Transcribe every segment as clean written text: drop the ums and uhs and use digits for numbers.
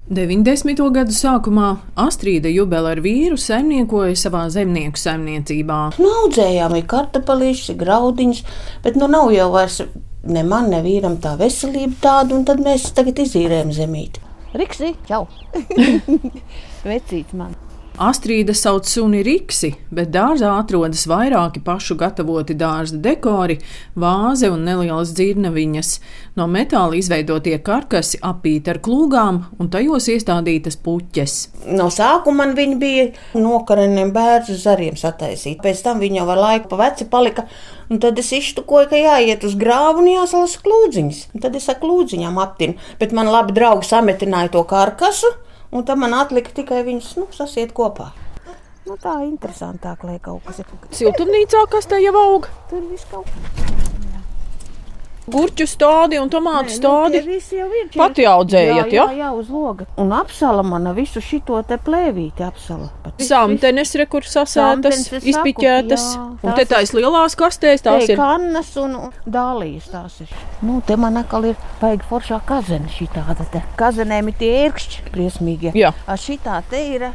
90. gadu sākumā Astrīda Jubele ar vīru saimniekoja savā zemnieku saimniecībā. Audzējām kartupelīšus, graudiņus, bet nav jau vairs ne man, ne vīram tā veselība tāda, un tad mēs tagad izīrējam zemīti. Riksi, čau! Vecīts man! Astrīda sauc suni Riksi, bet dārzā atrodas vairāki pašu gatavoti dārza dekori, vāze un nelielas dzirnaviņas. No metāla izveidotie karkasi apīti ar klūgām un tajos iestādītas puķes. No sākuma man viņi bija nokareniem bērnu zariem sataisīti. Pēc tam viņi jau ar laiku pa veci palika, un tad es izštukoju, ka jāiet uz grāvu un jāsalasa klūdziņas. Un tad es ar klūdziņām aptinu, bet man labi draugi sametināja to karkasu, un tad man atlika tikai viņus sasiet kopā. Tā interesantāk, lai kaut kas ir. Siltumnīcā kas te jau aug? Tur viss kaut kas. Gurķu stādi un tomātu stādi. Pati audzējat, ja? Jā, uz loga. Un apsala mana visu šito te plēvīti apsala. Samtenes rekur sasētas, izpiķētas. Un te tais lielās kastēs tās ir. Kannas un dālijas tās ir. Te man atkal ir paigi foršā kazene šitāda te. Kazenēm ir tie ērkšķi briesmīgie. Jā. A šitā te ir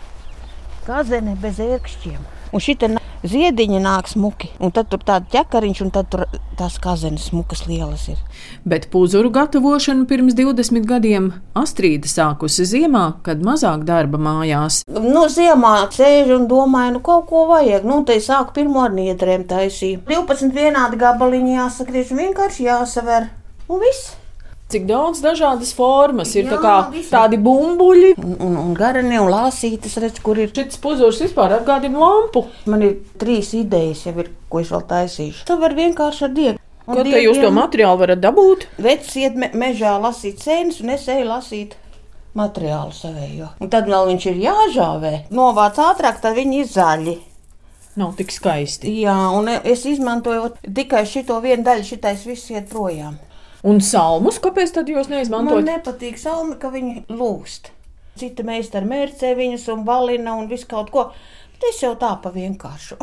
kazene bez ērkšķiem. Un šita ziediņa nāk smuki. Un tad tur tāda ķekariņš, un tad tur tās kazenes smukas lielas ir. Bet puzuru gatavošanu pirms 20 gadiem Astrīda sākusi ziemā, kad mazāk darba mājās. Ziemā sēžu un domāju, kaut ko vajag. Te sāku pirmo ar niedrēm taisīju. 12 vienādi gabaliņi jāsakriež un vienkārši jāsaver. Un viss. Cik daudz dažādas formas ir, tādi bumbuļi. Un garani un lāsītes, redz, kur ir. Šis puzurs vispār atgādina lampu. Man ir 3 idejas, jau ir, ko es vēl taisīšu. Tā var vienkārši ar diegu. Ko te jūs to materiālu varat dabūt? Vecs iet mežā lasīt sēnes, un es eju lasīt materiālu savējo. Un tad vēl viņš ir jāžāvē. Novāc ātrāk, tad viņi ir zaļi. Nav tik skaisti. Jā, un es izmantoju tikai šito vienu daļu, šitais viss iet projām. Un salmus, kāpēc tad jūs neizmantojat? Man nepatīk salmi, ka viņi lūst. Cita meistara mērcē viņus un balina un visu kaut ko. Bet es jau tā pa vienkāršu.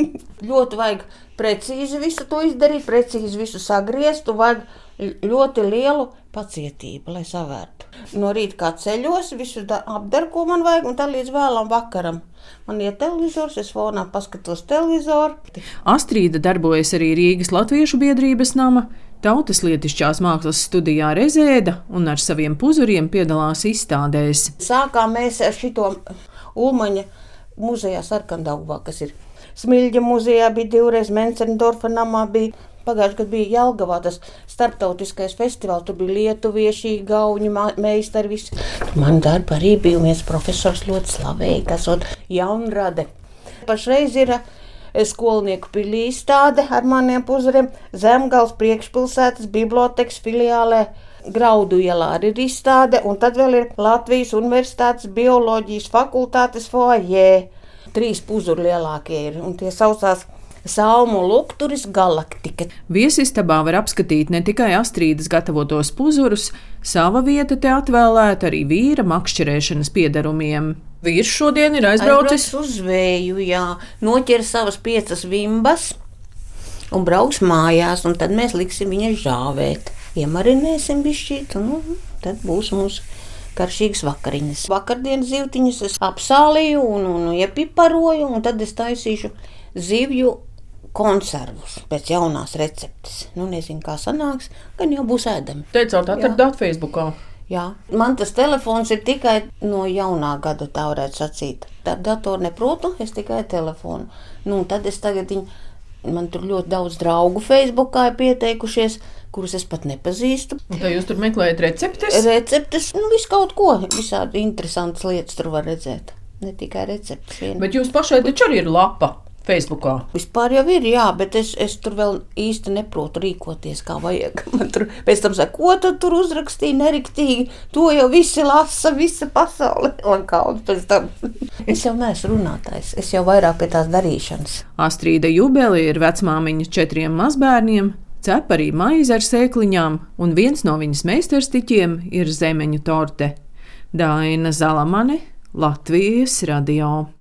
Ļoti vajag precīzi visu to izdarīt, precīzi visu sagriezt, un vajag ļoti lielu pacietību, lai savērtu. No rīta kā ceļos, visu apdaru, ko man vajag, un tad līdz vēlam vakaram. Man ir televizors, es fonā paskatos televizoru. Astrīda darbojas arī Rīgas Latviešu biedrības nama, Tautas lietišķās mākslas studijā Rezēda un ar saviem puzuriem piedalās izstādēs. Sākām mēs ar šito Ulmaņa muzejā Sarkandaugavā, kas ir Smiļģa muzejā, bija 2 reiz Mencendorfa namā, bija pagājuši, kad bija Jelgavā tas starptautiskais festivāls, tur bija lietuvieši, gauņu meistari, visi. Man darba arī bija viens profesors ļoti slavēja, kas ir Jaunrade. Pašreiz ir skolnieku pilī izstāde ar maniem puzuriem, Zemgales priekšpilsētas bibliotekas filiālē Graudu ielā arī ir izstāde, un tad vēl ir Latvijas Universitātes bioloģijas fakultātes foajē. 3 puzuri lielākie ir, un tie saucās Salmu lukturis galaktika. Viesistabā var apskatīt ne tikai Astrīdas gatavotos puzurus, sava vieta te atvēlēta arī vīra makšķerēšanas piederumiem. Vīrs šodien ir aizbraucis uz zvēju, jā, noķer savas 5 vimbas un brauks mājās, un tad mēs liksim viņas žāvēt. Iemarinēsim bišķīt, un tad būs mums karšīgas vakariņas. Vakardienas zivtiņas es apsālīju un iepiparoju, un tad es taisīšu zivju konservus pēc jaunās receptes. Nezinu, kā sanāks, gan jau būs ēdami. Teicāt, atradāt Facebookā. Jā, man tas telefons ir tikai no jaunā gada, tā varētu sacīt. Tā datoru neprotu, es tikai telefonu. Tad es tagad man tur ļoti daudz draugu Facebookā ir pieteikušies, kurus es pat nepazīstu. Un tā jūs tur meklējat receptes? Receptes, visu kaut ko. Visādi interesantas lietas tur var redzēt. Ne tikai receptes vien. Bet jūs pašai taču arī ir lapa Facebookā. Vispār jau ir, jā, bet es tur vēl īsti neprotu rīkoties, kā vajag. Man tur pēc tam saka, ko tu tur uzrakstīji neriktīgi, to jau visi lasa, visa pasaule. Un kaut pēc tam. Es jau neesmu runātājs, es jau vairāk pie tās darīšanas. Astrīda Jubele ir vecmāmiņa 4 mazbērniem, cep arī maizi ar sēkliņām, un viens no viņas meistarstiķiem ir zemeņu torte. Daina Zalamane, Latvijas radio.